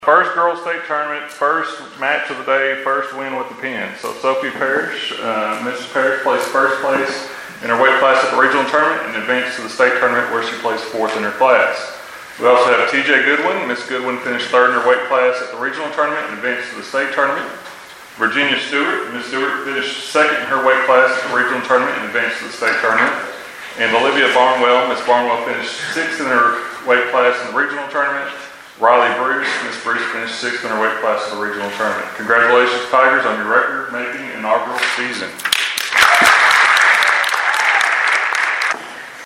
First girls state tournament, first match of the day, first win with the pin. So Sophie Parrish, Mrs. Parrish placed first place in her weight class at the regional tournament and advanced to the state tournament where she placed fourth in her class. We also have TJ Goodwin. Miss Goodwin finished third in her weight class at the regional tournament and advanced to the state tournament. Virginia Stewart. Miss Stewart finished second in her weight class at the regional tournament and advanced to the state tournament. And Olivia Barnwell. Miss Barnwell finished sixth in her weight class in the regional tournament. Riley Bruce. Miss Bruce finished sixth in her weight class in the regional tournament. Congratulations, Tigers, on your record-making inaugural season.